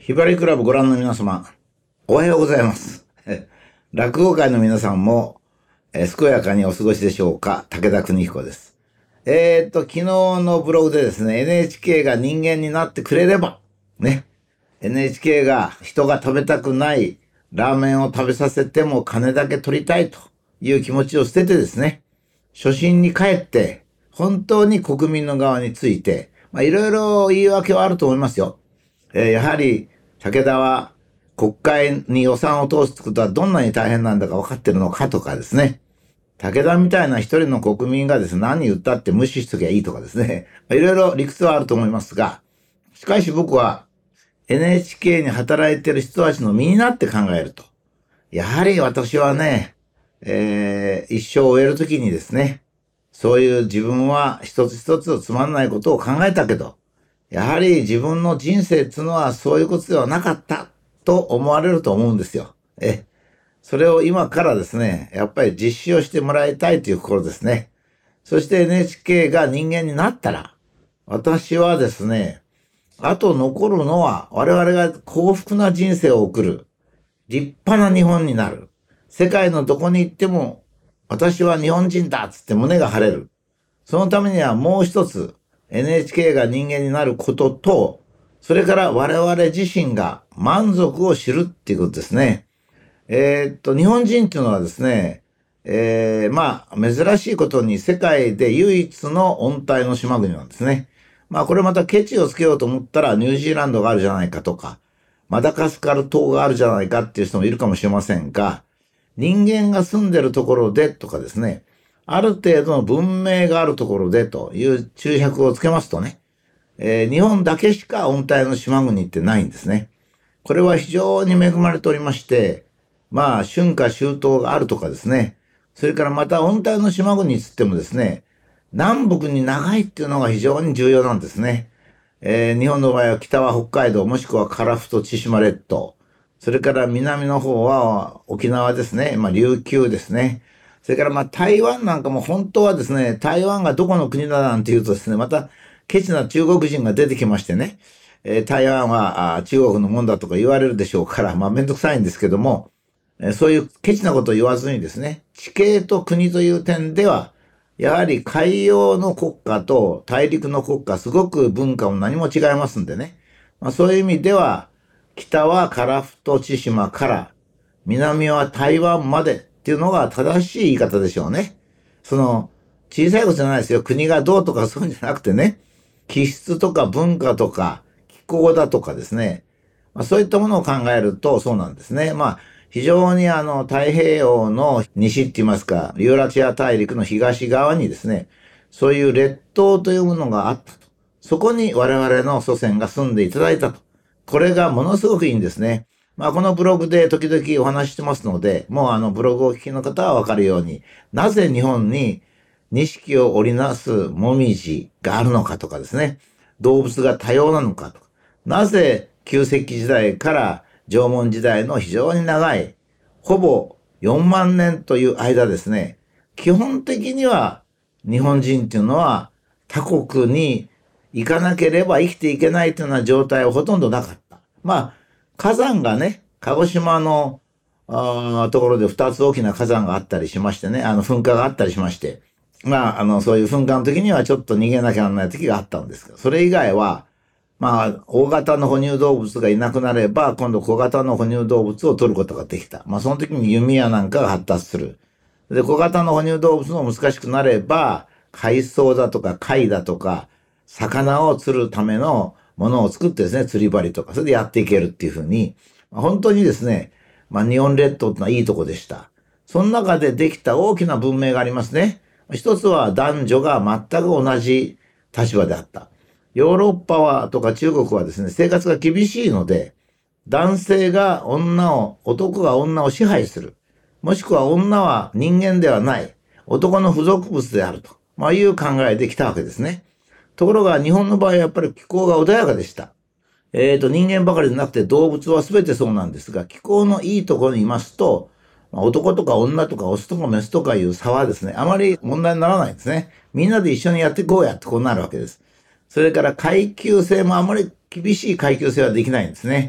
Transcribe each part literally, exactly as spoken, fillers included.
ひばりクラブご覧の皆様、おはようございます。落語界の皆さんも、えー、健やかにお過ごしでしょうか。武田邦彦です。えー、っと、昨日のブログでですね、エヌエイチケー が人間になってくれれば、ね、エヌエイチケー が人が食べたくないラーメンを食べさせても金だけ取りたいという気持ちを捨ててですね、初心に帰って、本当に国民の側について、まあいろいろ言い訳はあると思いますよ。えー、やはり、武田は国会に予算を通すことはどんなに大変なんだか分かってるのかとかですね。武田みたいな一人の国民がですね、何言ったって無視しときゃいいとかですね。いろいろ理屈はあると思いますが、しかし僕は エヌエイチケー に働いてる人たちの身になって考えると、やはり私はね、えー、一生を終えるときにですね、そういう自分は一つ一つつまんないことを考えたけど、やはり自分の人生っていうのはそういうことではなかったと思われると思うんですよ。え、それを今からですね、やっぱり実施をしてもらいたいという心ですね。そして エヌエイチケー が人間になったら、私はですね、あと残るのは我々が幸福な人生を送る、立派な日本になる。世界のどこに行っても、私は日本人だっつって胸が晴れる。そのためにはもう一つ、エヌエイチケー が人間になることと、それから我々自身が満足を知るっていうことですね。えー、っと、日本人っていうのはですね、えー、まあ、珍しいことに世界で唯一の温帯の島国なんですね。まあ、これまたケチをつけようと思ったらニュージーランドがあるじゃないかとか、マダガスカル島があるじゃないかっていう人もいるかもしれませんが、人間が住んでるところでとかですね、ある程度の文明があるところでという注釈をつけますとね、えー、日本だけしか温帯の島国ってないんですね。これは非常に恵まれておりまして、まあ、春夏秋冬があるとかですね、それからまた温帯の島国つってもですね、南北に長いっていうのが非常に重要なんですね。えー、日本の場合は北は北海道もしくは樺太千島列島。それから南の方は沖縄ですね。まあ琉球ですね。それからまあ台湾なんかも本当はですね、台湾がどこの国だなんて言うとですね、またケチな中国人が出てきましてね、えー、台湾はあ中国のもんだとか言われるでしょうから、まあめんどくさいんですけども、えー、そういうケチなことを言わずにですね、地形と国という点では、やはり海洋の国家と大陸の国家、すごく文化も何も違いますんでね。まあ、そういう意味では、北は樺太千島から、南は台湾までっていうのが正しい言い方でしょうね。その、小さいことじゃないですよ。国がどうとかそういうんじゃなくてね、気質とか文化とか気候だとかですね。まあ、そういったものを考えるとそうなんですね。まあ、非常にあの、太平洋の西って言いますか、ユーラシア大陸の東側にですね、そういう列島というものがあったと。そこに我々の祖先が住んでいただいたと。これがものすごくいいんですね。まあ、このブログで時々お話ししてますので、もうあのブログをお聞きの方はわかるように、なぜ日本に錦を織りなすもみじがあるのかとかですね、動物が多様なのかとか、なぜ旧石器時代から縄文時代の非常に長い、ほぼよんまんねんという間ですね、基本的には日本人っていうのは他国に行かなければ生きていけないというような状態はほとんどなかった。まあ、火山がね、鹿児島のあところで二つ大きな火山があったりしましてね、あの噴火があったりしまして、まあ、あの、そういう噴火の時にはちょっと逃げなきゃならない時があったんですけど、それ以外は、まあ、大型の哺乳動物がいなくなれば、今度小型の哺乳動物を取ることができた。まあ、その時に弓矢なんかが発達する。で、小型の哺乳動物も難しくなれば、海藻だとか貝だとか、魚を釣るためのものを作ってですね、釣り針とか、それでやっていけるっていうふうに、本当にですね、まあ、日本列島ってのはいいとこでした。その中でできた大きな文明がありますね。一つは男女が全く同じ立場であった。ヨーロッパはとか中国はですね、生活が厳しいので、男性が女を、男が女を支配する。もしくは女は人間ではない。男の付属物であると。まあいう考えできたわけですね。ところが日本の場合はやっぱり気候が穏やかでした。えっと、人間ばかりでなくて動物は全てそうなんですが、気候のいいところにいますと、男とか女とかオスとかメスとかいう差はですね、あまり問題にならないんですね。みんなで一緒にやっていこうやってこうなるわけです。それから階級性もあまり厳しい階級性はできないんですね。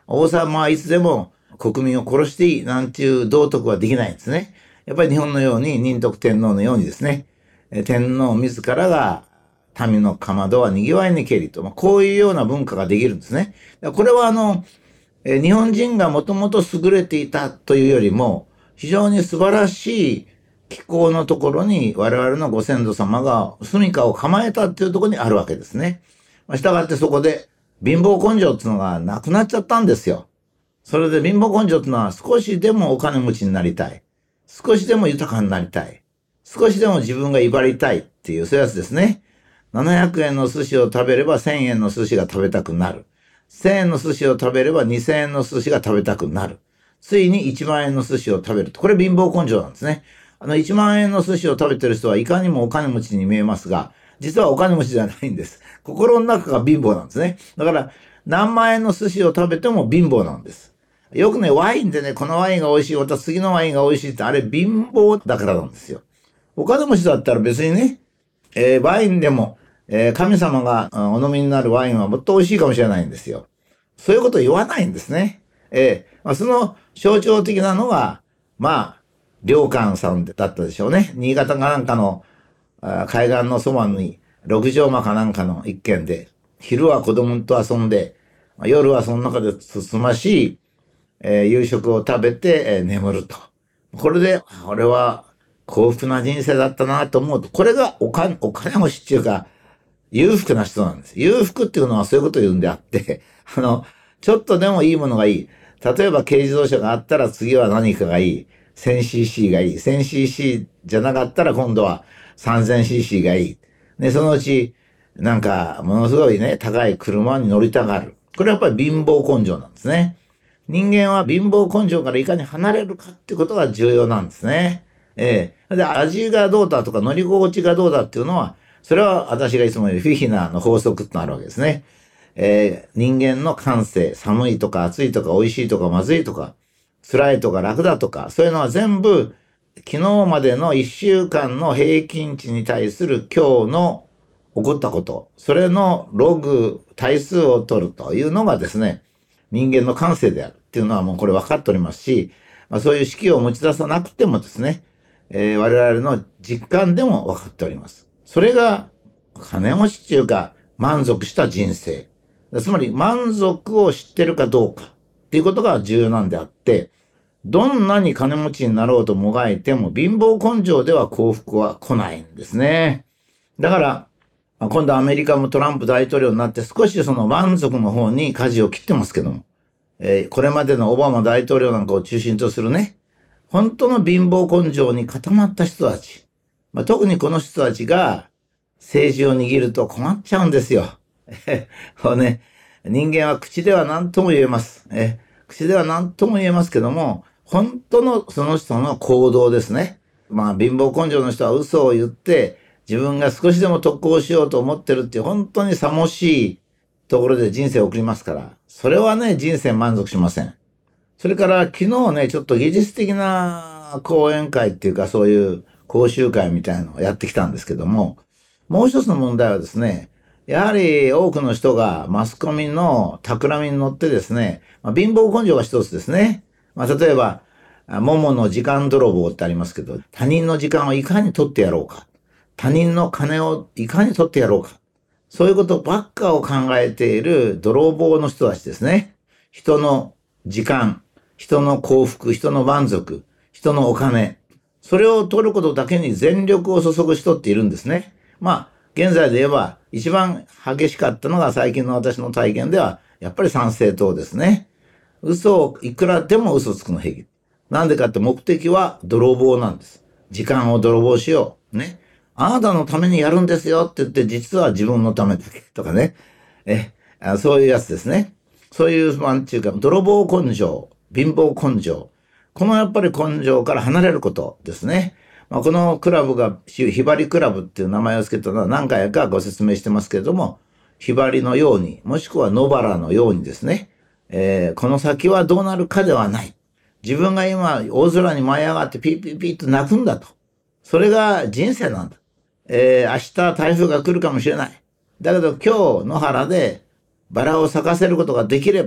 王様はいつでも国民を殺していいなんていう道徳はできないんですね。やっぱり日本のように仁徳天皇のようにですね、天皇自らが民のかまどは賑わいにけりと、まあ、こういうような文化ができるんですね。これはあの、日本人がもともと優れていたというよりも、非常に素晴らしい気候のところに我々のご先祖様が住処を構えたっていうところにあるわけですね。まあ、したがってそこで貧乏根性っていうのがなくなっちゃったんですよ。それで貧乏根性っていうのは少しでもお金持ちになりたい。少しでも豊かになりたい。少しでも自分が威張りたいっていうそういうやつですね。ななひゃくえんの寿司を食べればせんえんの寿司が食べたくなる。せんえんの寿司を食べればにせんえんの寿司が食べたくなる。ついにいちまんえんの寿司を食べる。これ貧乏根性なんですね。あのいちまんえんの寿司を食べてる人はいかにもお金持ちに見えますが、実はお金持ちじゃないんです。心の中が貧乏なんですね。だから何万円の寿司を食べても貧乏なんです。よくね、ワインでね、このワインが美味しい、また次のワインが美味しいって、あれ貧乏だからなんですよ。お金持ちだったら別にね、えー、ワインでも、えー、神様がお飲みになるワインはもっと美味しいかもしれないんですよ。そういうことを言わないんですね。えーまあ、その象徴的なのが、まあ、良寛さんだったでしょうね。新潟かなんかの海岸のそばに六畳間かなんかの一軒で、昼は子供と遊んで、夜はその中でつつましい、えー、夕食を食べて、えー、眠ると。これで、俺は幸福な人生だったなと思うと、これがお金、お金持ちっていうか、裕福な人なんです。裕福っていうのはそういうことを言うんであって、あの、ちょっとでもいいものがいい。例えば軽自動車があったら次は何かがいい。せんシーシー がいい。せんシーシー じゃなかったら今度は さんぜんシーシー がいい。で、そのうち、なんか、ものすごいね、高い車に乗りたがる。これはやっぱり貧乏根性なんですね。人間は貧乏根性からいかに離れるかってことが重要なんですね。ええ。で、味がどうだとか乗り心地がどうだっていうのは、それは私がいつも言うフィヒナーの法則ってのあるわけですね。えー、人間の感性、寒いとか暑いとか美味しいとかまずいとか、辛いとか楽だとか、そういうのは全部、昨日までの一週間の平均値に対する今日の起こったこと、それのログ、対数を取るというのがですね、人間の感性であるっていうのはもうこれ分かっておりますし、まあ、そういう式を持ち出さなくてもですね、えー、我々の実感でも分かっております。それが金持ちっていうか満足した人生。つまり満足を知ってるかどうかっていうことが重要なんであって、どんなに金持ちになろうともがいても貧乏根性では幸福は来ないんですね。だから、今度アメリカもトランプ大統領になって少しその満足の方に舵を切ってますけども、えー、これまでのオバマ大統領なんかを中心とするね、本当の貧乏根性に固まった人たち、まあ、特にこの人たちが政治を握ると困っちゃうんですよ。こうね、人間は口では何とも言えます。え口では何とも言えますけども、本当のその人の行動ですね。まあ貧乏根性の人は嘘を言って、自分が少しでも得をしようと思ってるっていう本当にさもしいところで人生を送りますから、それはね、人生満足しません。それから昨日ね、ちょっと技術的な講演会っていうかそういう講習会みたいなのをやってきたんですけども、もう一つの問題はですね、やはり多くの人がマスコミの企みに乗ってですね、まあ、貧乏根性が一つですね。まあ、例えば、桃の時間泥棒ってありますけど、他人の時間をいかに取ってやろうか。他人の金をいかに取ってやろうか。そういうことばっかを考えている泥棒の人たちですね。人の時間、人の幸福、人の満足、人のお金。それを取ることだけに全力を注ぐ人っているんですね。まあ、現在で言えば一番激しかったのが最近の私の体験では、やっぱり参政党ですね。嘘をいくらでも嘘つくの平気。なんでかって目的は泥棒なんです。時間を泥棒しよう。ね。あなたのためにやるんですよって言って、実は自分のためだけとかね。え、そういうやつですね。そういう、なんていうか、泥棒根性、貧乏根性。このやっぱり根性から離れることですね。まあ、このクラブが、ひばりクラブっていう名前を付けたのは何回かご説明してますけれども、ひばりのように、もしくは野原のようにですね、えー、この先はどうなるかではない。自分が今、大空に舞い上がってピーピーピーと泣くんだと。それが人生なんだ。えー、明日台風が来るかもしれない。だけど今日野原でバラを咲かせることができれば、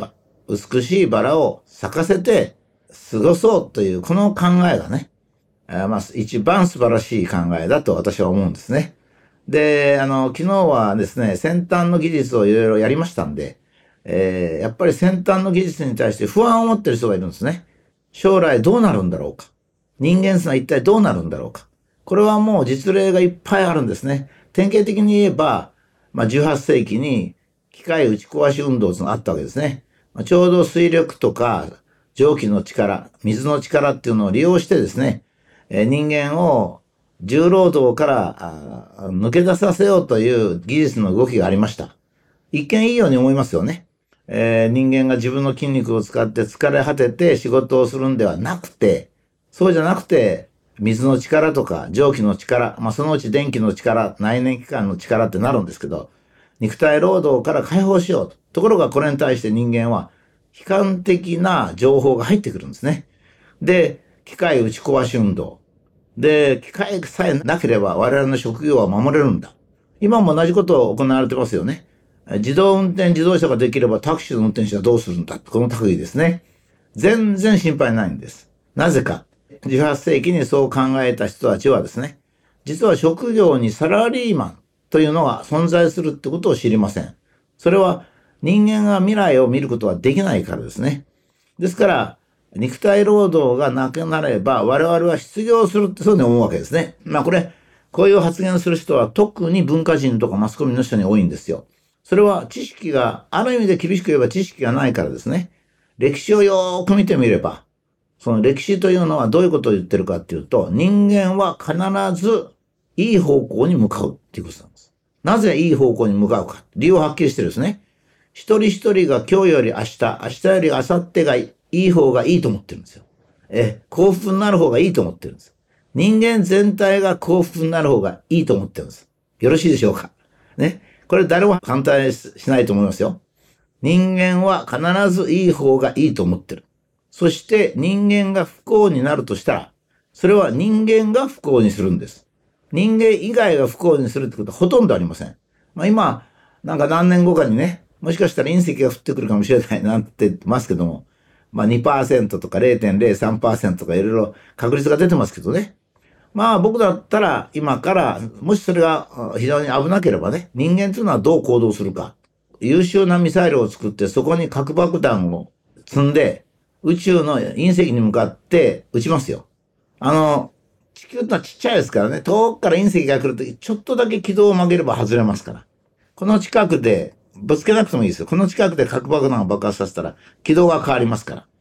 美しいバラを咲かせて過ごそうというこの考えがね、まあ一番素晴らしい考えだと私は思うんですね。で、あの、昨日はですね、先端の技術をいろいろやりましたんで、えー、やっぱり先端の技術に対して不安を持ってる人がいるんですね。将来どうなるんだろうか。人間ってのは一体どうなるんだろうか。これはもう実例がいっぱいあるんですね。典型的に言えば、まあ、じゅうはっせいきに機械打ち壊し運動というのがあったわけですね。まあ、ちょうど水力とか蒸気の力、水の力っていうのを利用してですね、えー、人間を重労働から抜け出させようという技術の動きがありました。一見いいように思いますよね。えー、人間が自分の筋肉を使って疲れ果てて仕事をするんではなくて、そうじゃなくて、水の力とか蒸気の力、まあそのうち電気の力、内燃機関の力ってなるんですけど、肉体労働から解放しようと。ところがこれに対して人間は悲観的な情報が入ってくるんですね。で、機械打ち壊し運動。で、機械さえなければ我々の職業は守れるんだ。今も同じことを行われてますよね。自動運転自動車ができればタクシーの運転手はどうするんだ。この類ですね。全然心配ないんです。なぜか。じゅうはっせいきにそう考えた人たちはですね、実は職業にサラリーマンというのが存在するってことを知りません。それは人間が未来を見ることはできないからですね。ですから、肉体労働がなくなれば我々は失業するってそういうふうに思うわけですね。まあこれ、こういう発言する人は特に文化人とかマスコミの人に多いんですよ。それは知識が、ある意味で厳しく言えば知識がないからですね。歴史をよーく見てみれば、その歴史というのはどういうことを言ってるかっていうと、人間は必ずいい方向に向かうっていうことなんです。なぜいい方向に向かうか。理由ははっきりしてるんですね。一人一人が今日より明日、明日より明後日がいい方がいいと思ってるんですよ。え、幸福になる方がいいと思ってるんです。人間全体が幸福になる方がいいと思ってるんです。よろしいでしょうか。ね。これ誰も反対しないと思いますよ。人間は必ずいい方がいいと思ってる。そして人間が不幸になるとしたら、それは人間が不幸にするんです。人間以外が不幸にするってことはほとんどありません。まあ今、なんか何年後かにね、もしかしたら隕石が降ってくるかもしれないなんて言ってますけども、まあ にパーセント とか れいてんれいさんパーセント とかいろいろ確率が出てますけどね。まあ僕だったら今から、もしそれが非常に危なければね、人間というのはどう行動するか。優秀なミサイルを作ってそこに核爆弾を積んで、宇宙の隕石に向かって撃ちますよ。あの、地球ってのはちっちゃいですからね、遠くから隕石が来るとき、ちょっとだけ軌道を曲げれば外れますから。この近くで、ぶつけなくてもいいですよ。この近くで核爆弾を爆発させたら、軌道が変わりますから。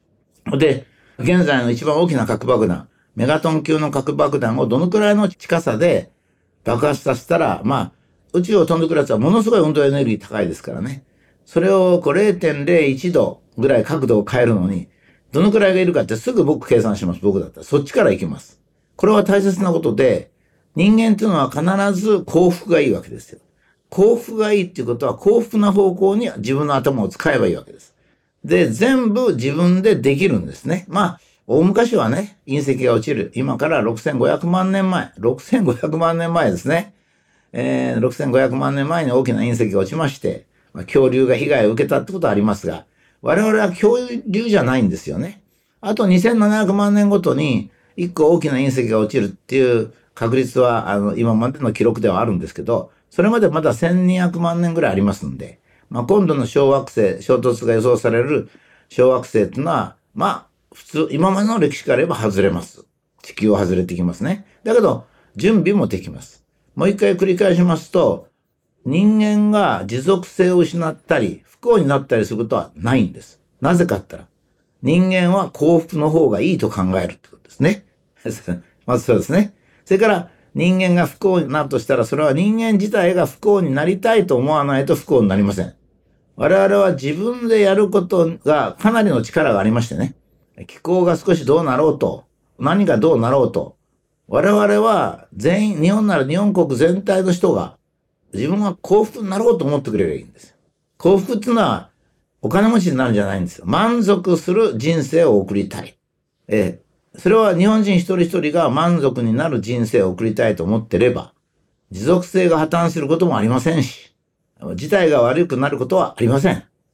で、現在の一番大きな核爆弾、メガトン級の核爆弾をどのくらいの近さで爆発させたら、まあ、宇宙を飛んでくるやつはものすごい運動エネルギー高いですからね。それをこう れいてんれいいちどぐらい角度を変えるのに、どのくらいがいるかってすぐ僕計算します。僕だったら。そっちから行きます。これは大切なことで、人間っていうのは必ず幸福がいいわけですよ。幸福がいいっていうことは幸福な方向に自分の頭を使えばいいわけです。で、全部自分でできるんですね。まあ、大昔はね、隕石が落ちる。今からろくせんごひゃくまんねんまえ。ろくせんごひゃくまんねんまえですね。えー、ろくせんごひゃくまんねんまえに大きな隕石が落ちまして、まあ、恐竜が被害を受けたってことはありますが、我々は恐竜じゃないんですよね。あとにせんななひゃくまんねんごとにいっこ大きな隕石が落ちるっていう確率は、あの、今までの記録ではあるんですけど、それまでまだせんにひゃくまんねんぐらいありますんで、まあ、今度の小惑星、衝突が予想される小惑星っていうのは、まあ、普通、今までの歴史から言えば外れます。地球を外れてきますね。だけど、準備もできます。もう一回繰り返しますと、人間が持続性を失ったり、不幸になったりすることはないんです。なぜかって言ったら、人間は幸福の方がいいと考えるってことですね。まずそうですね。それから、人間が不幸になるとしたら、それは人間自体が不幸になりたいと思わないと不幸になりません。我々は自分でやることがかなりの力がありましてね。気候が少しどうなろうと、何がどうなろうと、我々は全員、日本なら日本国全体の人が自分が幸福になろうと思ってくれればいいんですよ。幸福っていうのはお金持ちになるんじゃないんですよ。満足する人生を送りたい。ええ、それは日本人一人一人が満足になる人生を送りたいと思ってれば、持続性が破綻することもありませんし、事態が悪くなることはありません。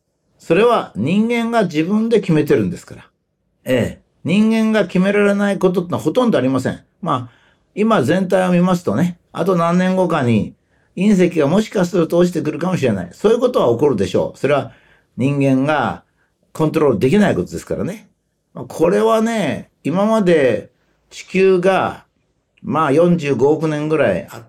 それは人間が自分で決めてるんですから。ええ。人間が決められないことってのはほとんどありません。まあ、今全体を見ますとね、あと何年後かに隕石がもしかすると落ちてくるかもしれない。そういうことは起こるでしょう。それは人間がコントロールできないことですからね。これはね、今まで地球がまあよんじゅうごおくねんぐらいあって、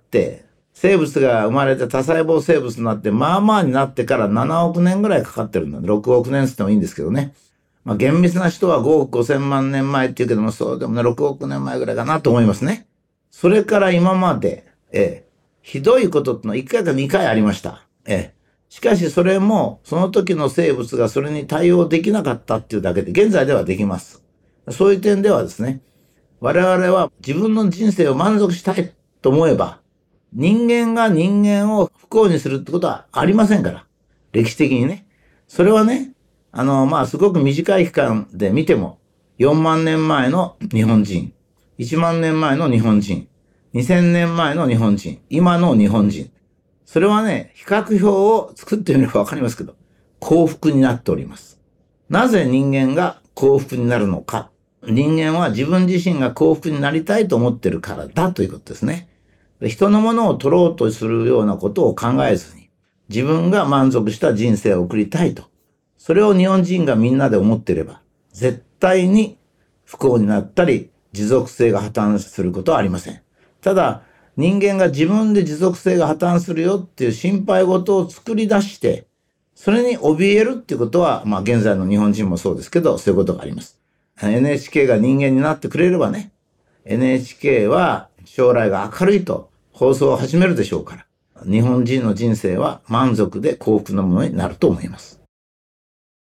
生物が生まれて多細胞生物になって、まあまあになってからななおくねんぐらいかかってるんだ。ろくおくねんって言ってもいいんですけどね。まあ厳密な人はごおくごせんまんねんまえって言うけども、そうでもね、ろくおくねんまえぐらいかなと思いますね。それから今まで、ええ、ひどいことってのはいっかいかにかいありました。ええ。しかしそれも、その時の生物がそれに対応できなかったっていうだけで、現在ではできます。そういう点ではですね、我々は自分の人生を満足したいと思えば、人間が人間を不幸にするってことはありませんから。歴史的にね。それはね、あの、まあ、すごく短い期間で見ても、よんまんねんまえの日本人、いちまんねんまえの日本人、にせんねんまえの日本人、今の日本人。それはね、比較表を作ってみればわかりますけど、幸福になっております。なぜ人間が幸福になるのか。人間は自分自身が幸福になりたいと思ってるからだということですね。人のものを取ろうとするようなことを考えずに、自分が満足した人生を送りたいと。それを日本人がみんなで思っていれば、絶対に不幸になったり、持続性が破綻することはありません。ただ、人間が自分で持続性が破綻するよっていう心配事を作り出して、それに怯えるっていうことは、まあ現在の日本人もそうですけど、そういうことがあります。エヌエイチケー が人間になってくれればね、エヌエイチケー は将来が明るいと放送を始めるでしょうから、日本人の人生は満足で幸福なものになると思います。